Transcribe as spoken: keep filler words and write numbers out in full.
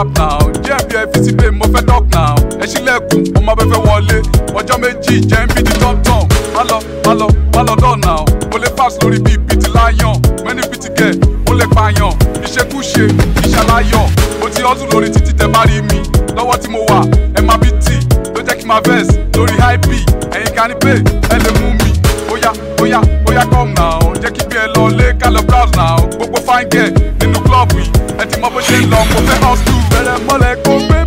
rap now J M B F ti pé mo fẹ́ talk now ẹ ṣílẹ̀kùn mo máa fẹ́ fẹ́ wọlé ọjọ́ méjì jẹ́ ń bí di tọ́mtọ́m má lọ má lọ má lọ dán now mo lè fast lórí bíi bíi ti láyàn mẹ́ni bíi ti gẹ̀ mo lè pààyàn ìṣekúṣe ìṣàláyọ̀ mo ti hustle lórí títí tẹ bá rí mi lọ́wọ́ tí mo wà ẹ má bí tì ló jẹ́ kí n máa vex lórí high b ẹ̀yin kan ní pé ẹ lè mú mi bóyá bóyá bóyá come now jẹ́ kí bí ẹ lọ lé ká lọ browse now gbogbo fine girl nínú club yìí ẹ ti mọ bó ṣe ń lọ mo fẹ́ house too bẹ̀rẹ̀ mọ́lẹ̀ kó gbé